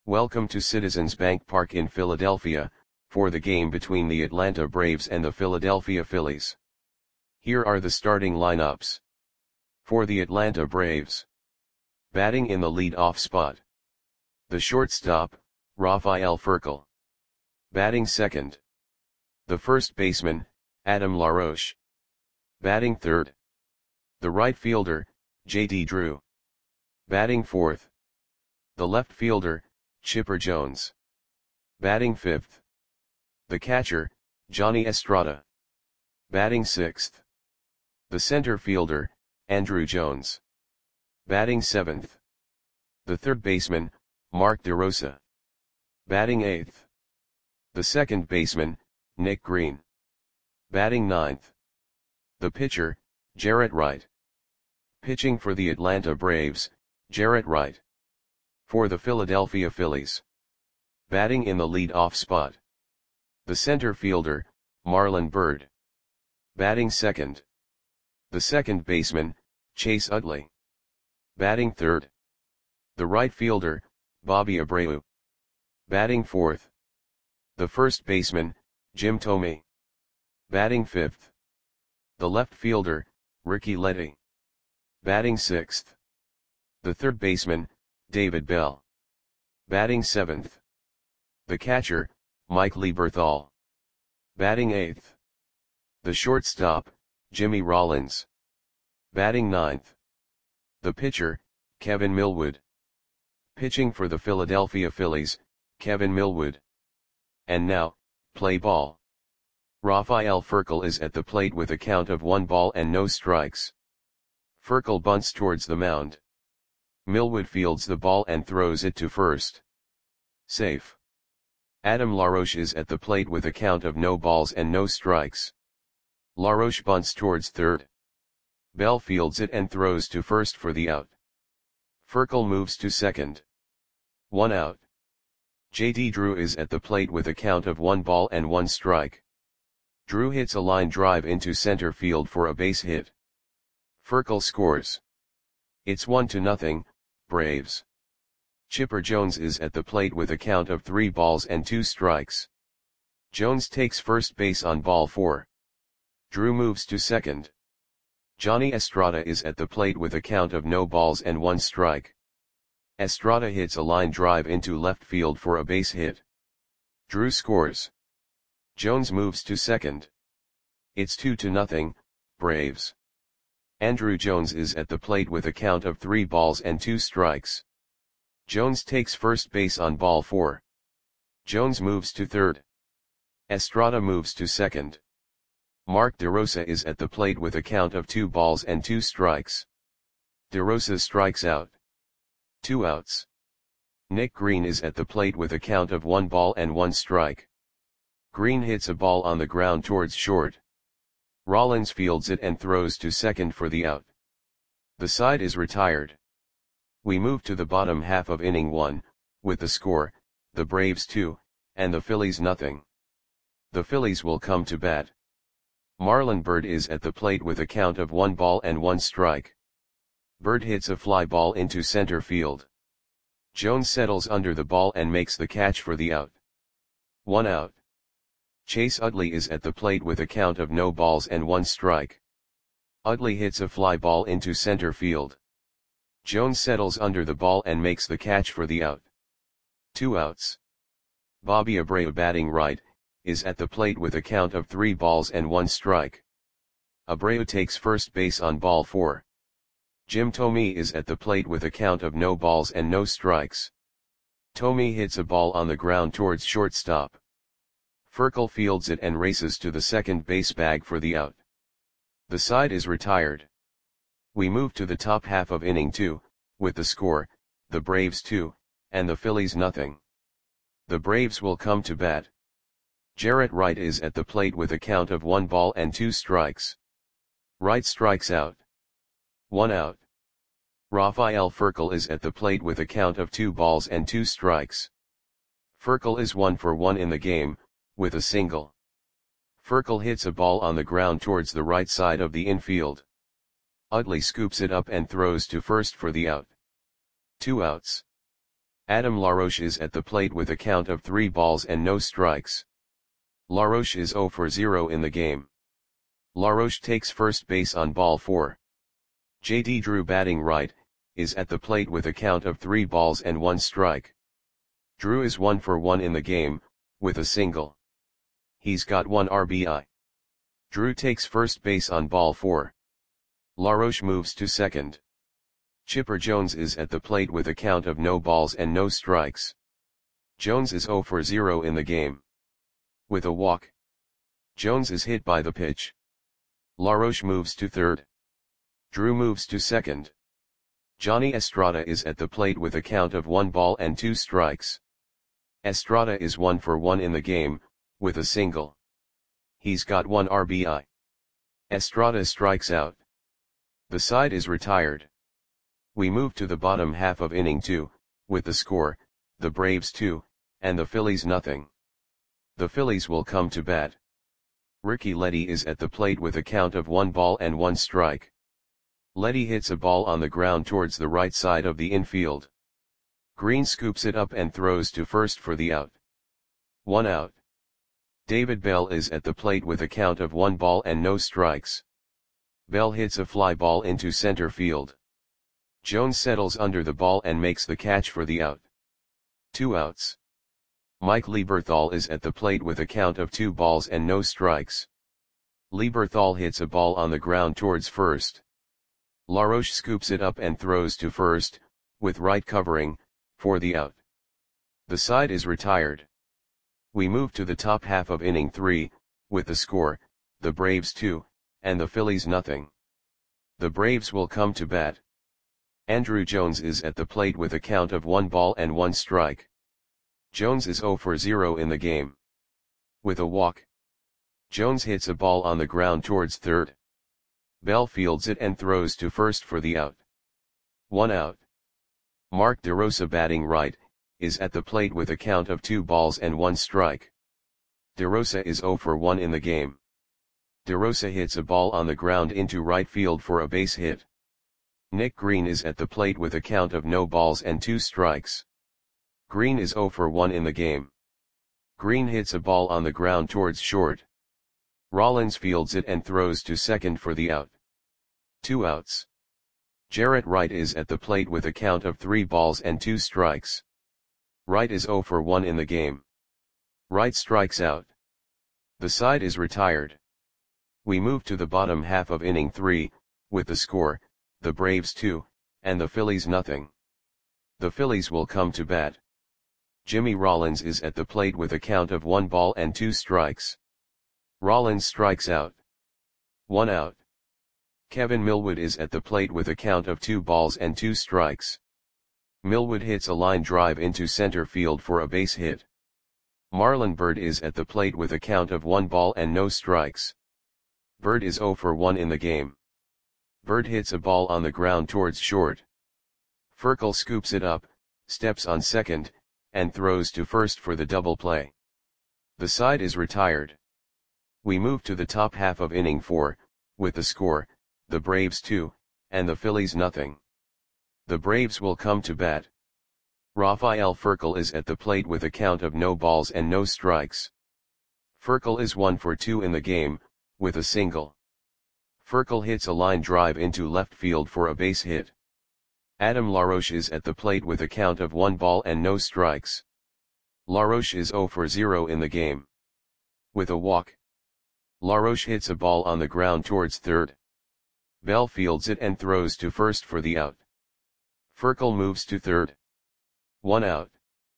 Welcome to Citizens Bank Park in Philadelphia, for the game between the Atlanta Braves and the Philadelphia Phillies. Here are the starting lineups. For the Atlanta Braves. Batting in the lead-off spot. The shortstop, Rafael Furcal. Batting second. The first baseman, Adam LaRoche. Batting third. The right fielder, J.D. Drew. Batting fourth. The left fielder, Chipper Jones. Batting fifth. The catcher, Johnny Estrada. Batting sixth. The center fielder, Andruw Jones. Batting seventh. The third baseman, Mark DeRosa. Batting eighth. The second baseman, Nick Green. Batting ninth. The pitcher, Jarrett Wright. Pitching for the Atlanta Braves, Jarrett Wright. For the Philadelphia Phillies. Batting in the lead-off spot. The center fielder, Marlon Byrd. Batting second. The second baseman, Chase Utley. Batting third. The right fielder, Bobby Abreu. Batting fourth. The first baseman, Jim Thome. Batting fifth. The left fielder, Ricky Leddy. Batting sixth. The third baseman, David Bell. Batting seventh. The catcher, Mike Lieberthal. Batting eighth. The shortstop, Jimmy Rollins. Batting ninth. The pitcher, Kevin Millwood. Pitching for the Philadelphia Phillies, Kevin Millwood. And now, play ball. Rafael Furcal is at the plate with a count of 1 ball and no strikes. Furcal bunts towards the mound. Millwood fields the ball and throws it to first. Safe. Adam LaRoche is at the plate with a count of no balls and no strikes. LaRoche bunts towards third. Bell fields it and throws to first for the out. Furcal moves to second. 1 out. J.D. Drew is at the plate with a count of 1 ball and 1 strike. Drew hits a line drive into center field for a base hit. Furcal scores. It's 1-0, Braves. Chipper Jones is at the plate with a count of 3 balls and 2 strikes. Jones takes first base on ball 4. Drew moves to second. Johnny Estrada is at the plate with a count of no balls and 1 strike. Estrada hits a line drive into left field for a base hit. Drew scores. Jones moves to second. It's 2-0, Braves. Andruw Jones is at the plate with a count of 3 balls and 2 strikes. Jones takes first base on ball 4. Jones moves to third. Estrada moves to second. Mark DeRosa is at the plate with a count of 2 balls and 2 strikes. DeRosa strikes out. 2 outs. Nick Green is at the plate with a count of 1 ball and 1 strike. Green hits a ball on the ground towards short. Rollins fields it and throws to second for the out. The side is retired. We move to the bottom half of inning 1, with the score, the Braves 2, and the Phillies nothing. The Phillies will come to bat. Marlon Byrd is at the plate with a count of 1 ball and 1 strike. Byrd hits a fly ball into center field. Jones settles under the ball and makes the catch for the out. 1 out. Chase Utley is at the plate with a count of no balls and 1 strike. Utley hits a fly ball into center field. Jones settles under the ball and makes the catch for the out. 2 outs. Bobby Abreu, batting right, is at the plate with a count of 3 balls and 1 strike. Abreu takes first base on ball 4. Jim Thome is at the plate with a count of no balls and no strikes. Thome hits a ball on the ground towards shortstop. Furcal fields it and races to the second base bag for the out. The side is retired. We move to the top half of inning 2, with the score, the Braves 2, and the Phillies nothing. The Braves will come to bat. Jarrett Wright is at the plate with a count of 1 ball and 2 strikes. Wright strikes out. 1 out. Rafael Furcal is at the plate with a count of 2 balls and 2 strikes. Furcal is 1 for 1 in the game, with a single. Furcal hits a ball on the ground towards the right side of the infield. Utley scoops it up and throws to first for the out. 2 outs. Adam LaRoche is at the plate with a count of 3 balls and no strikes. LaRoche is 0 for 0 in the game. LaRoche takes first base on ball 4. JD Drew batting right, is at the plate with a count of 3 balls and 1 strike. Drew is 1 for 1 in the game, with a single. He's got 1 RBI. Drew takes first base on ball 4. LaRoche moves to second. Chipper Jones is at the plate with a count of no balls and no strikes. Jones is 0 for 0 in the game. With a walk. Jones is hit by the pitch. LaRoche moves to third. Drew moves to second. Johnny Estrada is at the plate with a count of 1 ball and 2 strikes. Estrada is 1 for 1 in the game, with a single. He's got 1 RBI. Estrada strikes out. The side is retired. We move to the bottom half of inning 2, with the score, the Braves 2, and the Phillies nothing. The Phillies will come to bat. Ricky Leddy is at the plate with a count of 1 ball and 1 strike. Leddy hits a ball on the ground towards the right side of the infield. Green scoops it up and throws to first for the out. 1 out. David Bell is at the plate with a count of 1 ball and no strikes. Bell hits a fly ball into center field. Jones settles under the ball and makes the catch for the out. 2 outs. Mike Lieberthal is at the plate with a count of 2 balls and no strikes. Lieberthal hits a ball on the ground towards first. LaRoche scoops it up and throws to first, with right covering, for the out. The side is retired. We move to the top half of inning 3, with the score, the Braves 2, and the Phillies nothing. The Braves will come to bat. Andrew Jones is at the plate with a count of 1 ball and 1 strike. Jones is 0 for 0 in the game. With a walk. Jones hits a ball on the ground towards third. Bell fields it and throws to first for the out. 1 out. Mark DeRosa batting right, is at the plate with a count of 2 balls and 1 strike. DeRosa is 0 for 1 in the game. DeRosa hits a ball on the ground into right field for a base hit. Nick Green is at the plate with a count of no balls and 2 strikes. Green is 0 for 1 in the game. Green hits a ball on the ground towards short. Rollins fields it and throws to second for the out. 2 outs. Jarrett Wright is at the plate with a count of 3 balls and 2 strikes. Wright is 0 for 1 in the game. Wright strikes out. The side is retired. We move to the bottom half of inning 3, with the score, the Braves 2, and the Phillies nothing. The Phillies will come to bat. Jimmy Rollins is at the plate with a count of 1 ball and 2 strikes. Rollins strikes out. 1 out. Kevin Millwood is at the plate with a count of 2 balls and 2 strikes. Millwood hits a line drive into center field for a base hit. Marlon Byrd is at the plate with a count of 1 ball and no strikes. Byrd is 0 for 1 in the game. Byrd hits a ball on the ground towards short. Furkel scoops it up, steps on second, and throws to first for the double play. The side is retired. We move to the top half of inning 4, with the score, the Braves 2, and the Phillies nothing. The Braves will come to bat. Rafael Furkel is at the plate with a count of no balls and no strikes. Furkel is 1 for 2 in the game, with a single. Furkel hits a line drive into left field for a base hit. Adam LaRoche is at the plate with a count of 1 ball and no strikes. LaRoche is 0 for 0 in the game. With a walk. LaRoche hits a ball on the ground towards third. Bell fields it and throws to first for the out. Furkel moves to third. 1 out.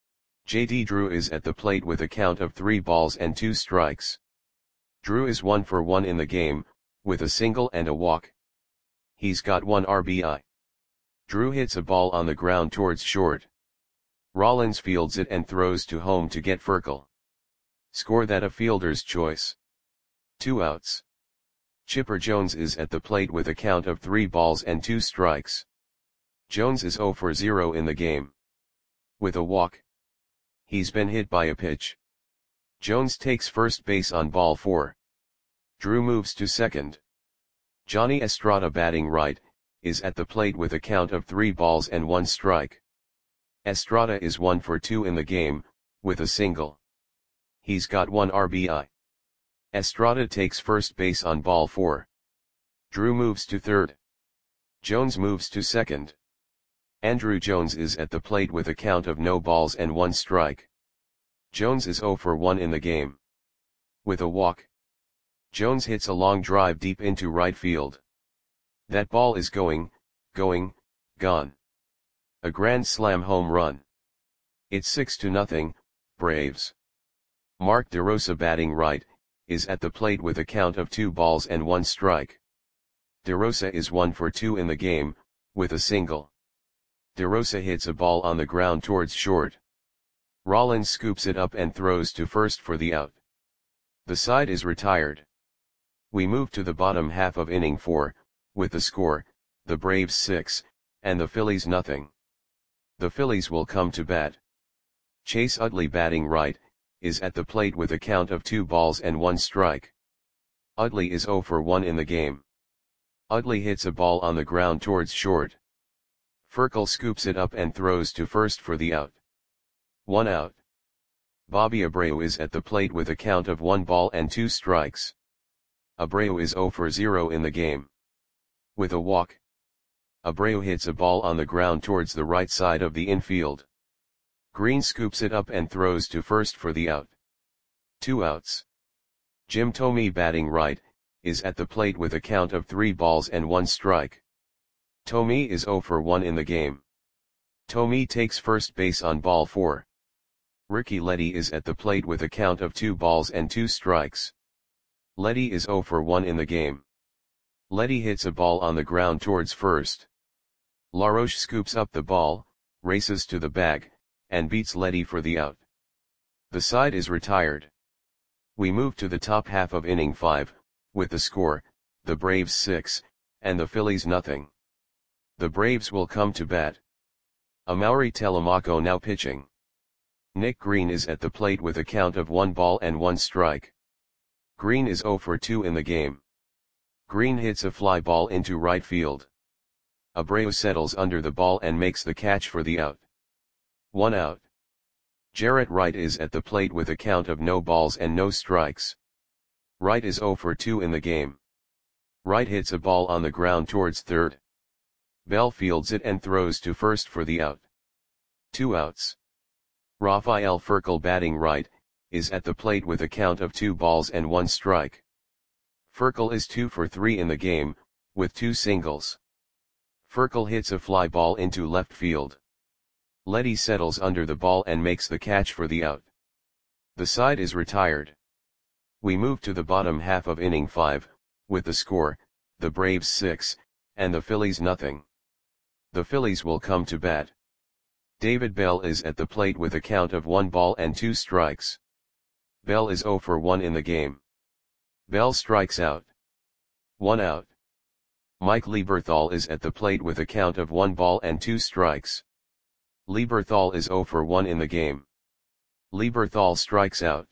JD Drew is at the plate with a count of 3 balls and 2 strikes. Drew is 1 for 1 in the game, with a single and a walk. He's got 1 RBI. Drew hits a ball on the ground towards short. Rollins fields it and throws to home to get Furkel. Score that a fielder's choice. 2 outs. Chipper Jones is at the plate with a count of 3 balls and 2 strikes. Jones is 0 for 0 in the game. With a walk. He's been hit by a pitch. Jones takes first base on ball 4. Drew moves to second. Johnny Estrada batting right, is at the plate with a count of 3 balls and 1 strike. Estrada is 1 for 2 in the game, with a single. He's got 1 RBI. Estrada takes first base on ball 4. Drew moves to third. Jones moves to second. Andruw Jones is at the plate with a count of no balls and 1 strike. Jones is 0 for 1 in the game. With a walk, Jones hits a long drive deep into right field. That ball is gone. A grand slam home run. It's 6-0, Braves. Mark DeRosa, batting right, is at the plate with a count of 2 balls and 1 strike. DeRosa is 1 for 2 in the game, with a single. DeRosa hits a ball on the ground towards short. Rollins scoops it up and throws to first for the out. The side is retired. We move to the bottom half of inning 4, with the score, the Braves 6, and the Phillies nothing. The Phillies will come to bat. Chase Utley, batting right, is at the plate with a count of 2 balls and 1 strike. Utley is 0 for 1 in the game. Utley hits a ball on the ground towards short. Furcal scoops it up and throws to first for the out. 1 out. Bobby Abreu is at the plate with a count of 1 ball and 2 strikes. Abreu is 0 for 0 in the game. With a walk, Abreu hits a ball on the ground towards the right side of the infield. Green scoops it up and throws to first for the out. 2 outs. Jim Thome, batting right, is at the plate with a count of 3 balls and 1 strike. Thome is 0 for 1 in the game. Thome takes first base on ball 4. Ricky Leddy is at the plate with a count of 2 balls and 2 strikes. Leddy is 0 for 1 in the game. Leddy hits a ball on the ground towards first. LaRoche scoops up the ball, races to the bag, and beats Leddy for the out. The side is retired. We move to the top half of inning 5, with the score, the Braves 6, and the Phillies nothing. The Braves will come to bat. Amaury Telemaco now pitching. Nick Green is at the plate with a count of 1 ball and 1 strike. Green is 0 for 2 in the game. Green hits a fly ball into right field. Abreu settles under the ball and makes the catch for the out. 1 out. Jarrett Wright is at the plate with a count of no balls and no strikes. Wright is 0 for 2 in the game. Wright hits a ball on the ground towards third. Bell fields it and throws to first for the out. 2 outs. Rafael Furcal, batting right, is at the plate with a count of 2 balls and 1 strike. Furcal is 2 for 3 in the game, with 2 singles. Furcal hits a fly ball into left field. Leddy settles under the ball and makes the catch for the out. The side is retired. We move to the bottom half of inning 5, with the score, the Braves 6, and the Phillies nothing. The Phillies will come to bat. David Bell is at the plate with a count of 1 ball and 2 strikes. Bell is 0 for 1 in the game. Bell strikes out. 1 out. Mike Lieberthal is at the plate with a count of 1 ball and 2 strikes. Lieberthal is 0 for 1 in the game. Lieberthal strikes out.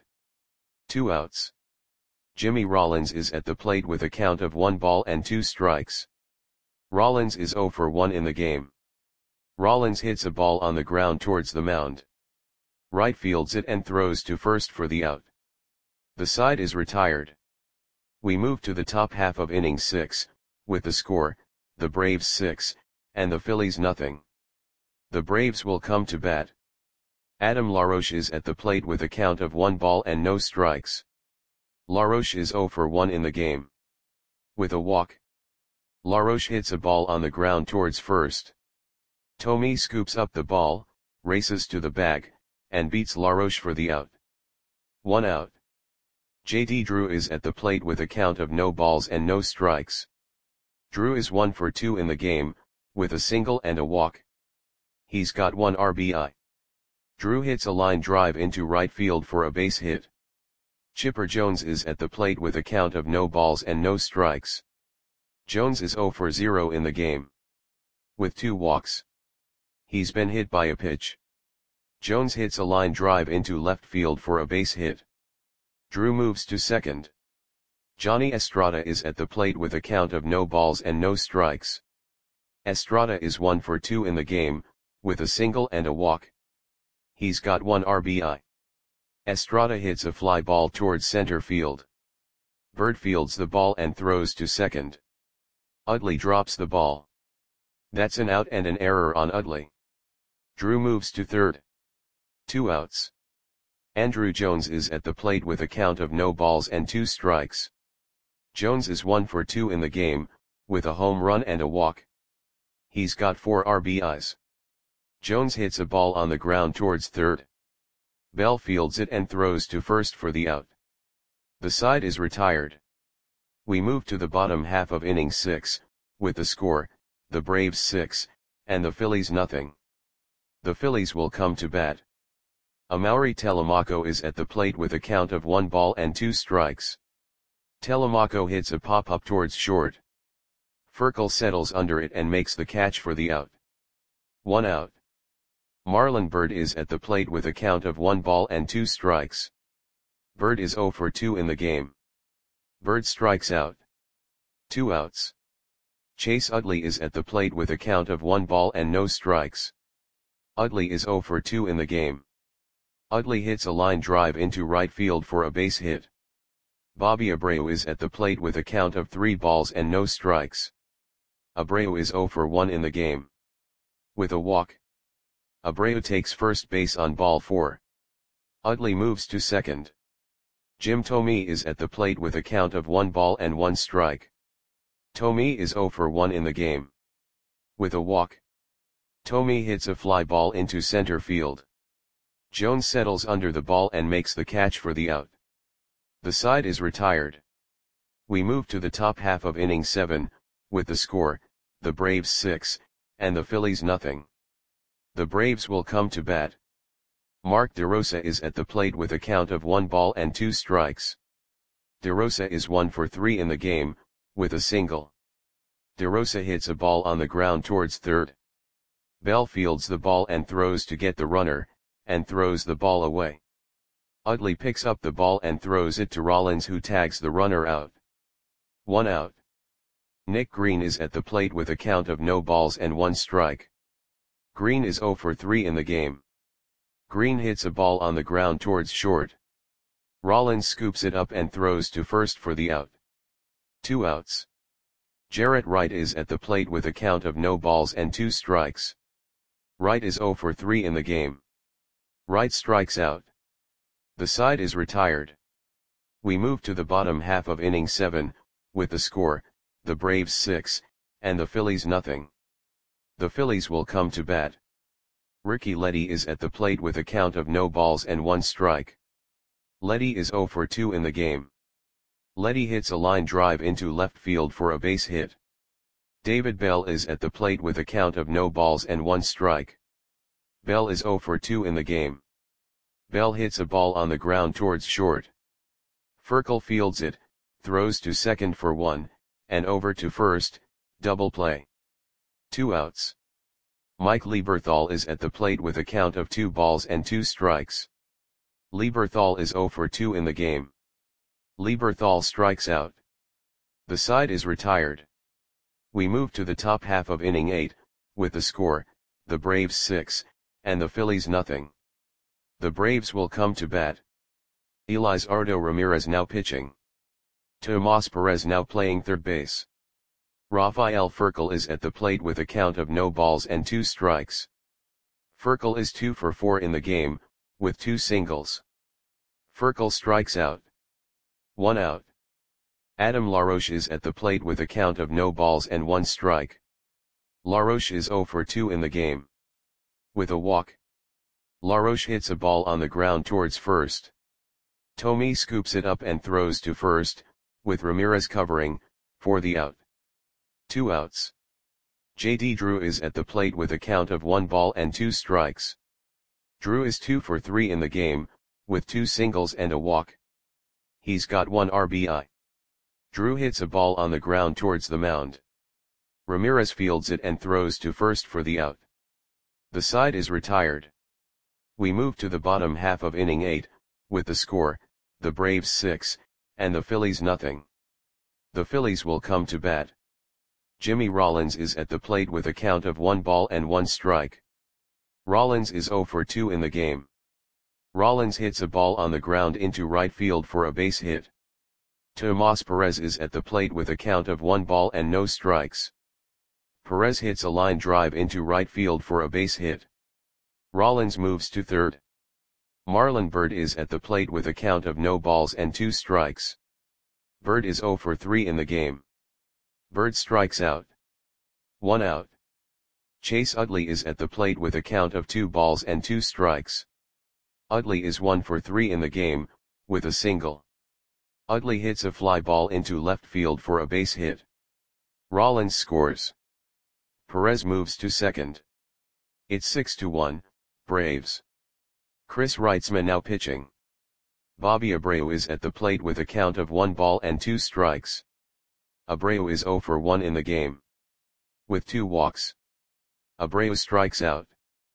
2 outs. Jimmy Rollins is at the plate with a count of 1 ball and 2 strikes. Rollins is 0 for 1 in the game. Rollins hits a ball on the ground towards the mound. Wright fields it and throws to first for the out. The side is retired. We move to the top half of inning 6, with the score, the Braves 6, and the Phillies nothing. The Braves will come to bat. Adam LaRoche is at the plate with a count of 1 ball and no strikes. LaRoche is 0 for 1 in the game. With a walk, LaRoche hits a ball on the ground towards first. Thome scoops up the ball, races to the bag, and beats LaRoche for the out. 1 out. J.D. Drew is at the plate with a count of no balls and no strikes. Drew is 1 for 2 in the game, with a single and a walk. He's got 1 RBI. Drew hits a line drive into right field for a base hit. Chipper Jones is at the plate with a count of no balls and no strikes. Jones is 0 for 0 in the game. With 2 walks. He's been hit by a pitch. Jones hits a line drive into left field for a base hit. Drew moves to second. Johnny Estrada is at the plate with a count of no balls and no strikes. Estrada is 1 for 2 in the game, with a single and a walk. He's got 1 RBI. Estrada hits a fly ball towards center field. Bird fields the ball and throws to second. Utley drops the ball. That's an out and an error on Utley. Drew moves to third. 2 outs. Andruw Jones is at the plate with a count of no balls and 2 strikes. Jones is 1 for 2 in the game, with a home run and a walk. He's got 4 RBIs. Jones hits a ball on the ground towards third. Bell fields it and throws to first for the out. The side is retired. We move to the bottom half of inning 6, with the score, the Braves 6, and the Phillies nothing. The Phillies will come to bat. Amaury Telemaco is at the plate with a count of 1 ball and 2 strikes. Telemaco hits a pop-up towards short. Furcal settles under it and makes the catch for the out. 1 out. Marlon Byrd is at the plate with a count of 1 ball and 2 strikes. Byrd is 0 for 2 in the game. Byrd strikes out. 2 outs. Chase Utley is at the plate with a count of 1 ball and no strikes. Utley is 0 for 2 in the game. Utley hits a line drive into right field for a base hit. Bobby Abreu is at the plate with a count of 3 balls and no strikes. Abreu is 0 for 1 in the game. With a walk. Abreu takes first base on ball 4. Utley moves to second. Jim Thome is at the plate with a count of 1 ball and 1 strike. Thome is 0 for 1 in the game. With a walk. Thome hits a fly ball into center field. Jones settles under the ball and makes the catch for the out. The side is retired. We move to the top half of inning 7, with the score, the Braves 6, and the Phillies nothing. The Braves will come to bat. Mark DeRosa is at the plate with a count of 1 ball and 2 strikes. DeRosa is 1 for 3 in the game, with a single. DeRosa hits a ball on the ground towards third. Bell fields the ball and throws to get the runner, and throws the ball away. Utley picks up the ball and throws it to Rollins, who tags the runner out. 1 out. Nick Green is at the plate with a count of no balls and 1 strike. Green is 0 for 3 in the game. Green hits a ball on the ground towards short. Rollins scoops it up and throws to first for the out. 2 outs. Jarrett Wright is at the plate with a count of no balls and 2 strikes. Wright is 0 for 3 in the game. Wright strikes out. The side is retired. We move to the bottom half of inning 7, with the score, the Braves 6, and the Phillies nothing. The Phillies will come to bat. Ricky Leddy is at the plate with a count of no balls and 1 strike. Leddy is 0 for 2 in the game. Leddy hits a line drive into left field for a base hit. David Bell is at the plate with a count of no balls and 1 strike. Bell is 0 for 2 in the game. Bell hits a ball on the ground towards short. Furcal fields it, throws to second for 1, and over to first, double play. 2 outs. Mike Lieberthal is at the plate with a count of 2 balls and 2 strikes. Lieberthal is 0 for 2 in the game. Lieberthal strikes out. The side is retired. We move to the top half of inning 8, with the score, the Braves 6, and the Phillies nothing. The Braves will come to bat. Elisardo Ramirez now pitching. Tomas Perez now playing third base. Rafael Furcal is at the plate with a count of no balls and 2 strikes. Furcal is 2 for 4 in the game, with 2 singles. Furcal strikes out. 1 out. Adam LaRoche is at the plate with a count of no balls and 1 strike. LaRoche is 0 for 2 in the game. With a walk. LaRoche hits a ball on the ground towards first. Thome scoops it up and throws to first, with Ramirez covering, for the out. 2 outs. J.D. Drew is at the plate with a count of 1 ball and 2 strikes. Drew is 2 for 3 in the game, with 2 singles and a walk. He's got 1 RBI. Drew hits a ball on the ground towards the mound. Ramirez fields it and throws to first for the out. The side is retired. We move to the bottom half of inning 8, with the score, the Braves 6, and the Phillies nothing. The Phillies will come to bat. Jimmy Rollins is at the plate with a count of 1 ball and 1 strike. Rollins is 0 for 2 in the game. Rollins hits a ball on the ground into right field for a base hit. Tomas Perez is at the plate with a count of 1 ball and no strikes. Perez hits a line drive into right field for a base hit. Rollins moves to third. Marlon Byrd is at the plate with a count of no balls and 2 strikes. Byrd is 0 for 3 in the game. Byrd strikes out. 1 out. Chase Utley is at the plate with a count of 2 balls and 2 strikes. Utley is 1 for 3 in the game, with a single. Utley hits a fly ball into left field for a base hit. Rollins scores. Perez moves to second. It's 6-1, Braves. Chris Reitzman now pitching. Bobby Abreu is at the plate with a count of 1 ball and 2 strikes. Abreu is 0 for 1 in the game. With 2 walks. Abreu strikes out.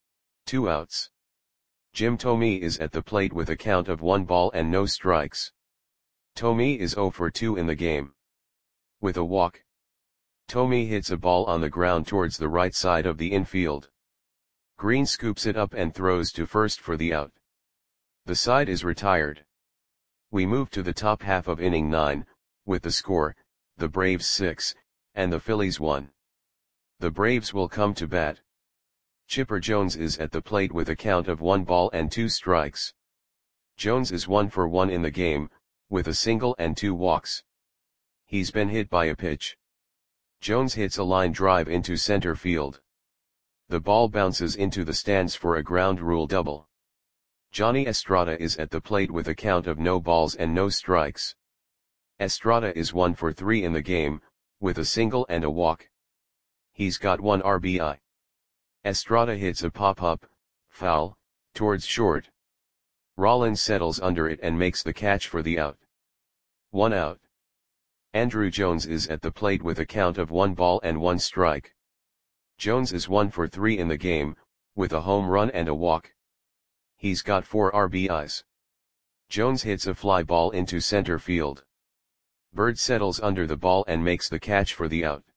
2 outs. Jim Thome is at the plate with a count of 1 ball and no strikes. Thome is 0 for 2 in the game. With a walk. Thome hits a ball on the ground towards the right side of the infield. Green scoops it up and throws to first for the out. The side is retired. We move to the top half of inning 9, with the score, the Braves 6, and the Phillies 1. The Braves will come to bat. Chipper Jones is at the plate with a count of 1 ball and 2 strikes. Jones is 1 for 1 in the game, with a single and 2 walks. He's been hit by a pitch. Jones hits a line drive into center field. The ball bounces into the stands for a ground rule double. Johnny Estrada is at the plate with a count of no balls and no strikes. Estrada is 1 for 3 in the game, with a single and a walk. He's got 1 RBI. Estrada hits a pop-up, foul, towards short. Rollins settles under it and makes the catch for the out. 1 out. Andruw Jones is at the plate with a count of 1 ball and 1 strike. Jones is 1 for 3 in the game, with a home run and a walk. He's got 4 RBIs. Jones hits a fly ball into center field. Byrd settles under the ball and makes the catch for the out.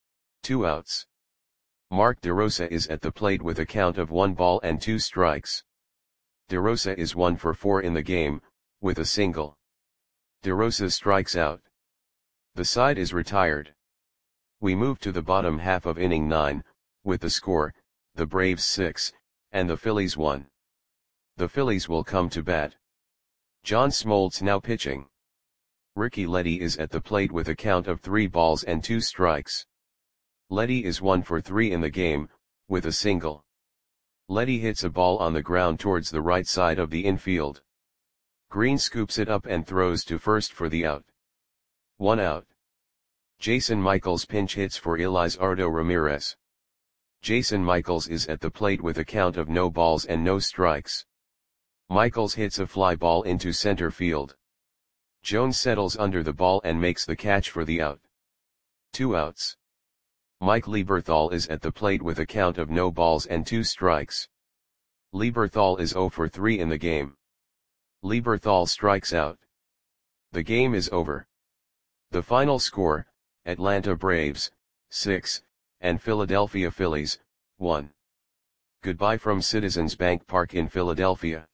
2 outs. Mark DeRosa is at the plate with a count of 1 ball and 2 strikes. DeRosa is 1 for 4 in the game, with a single. DeRosa strikes out. The side is retired. We move to the bottom half of inning 9, with the score, the Braves 6, and the Phillies 1. The Phillies will come to bat. John Smoltz now pitching. Ricky Leddy is at the plate with a count of 3 balls and 2 strikes. Leddy is 1 for 3 in the game, with a single. Leddy hits a ball on the ground towards the right side of the infield. Green scoops it up and throws to first for the out. 1 out. Jason Michaels pinch hits for Elizardo Ramirez. Jason Michaels is at the plate with a count of no balls and no strikes. Michaels hits a fly ball into center field. Jones settles under the ball and makes the catch for the out. 2 outs. Mike Lieberthal is at the plate with a count of no balls and 2 strikes. Lieberthal is 0 for 3 in the game. Lieberthal strikes out. The game is over. The final score, Atlanta Braves, 6, and Philadelphia Phillies, 1. Goodbye from Citizens Bank Park in Philadelphia.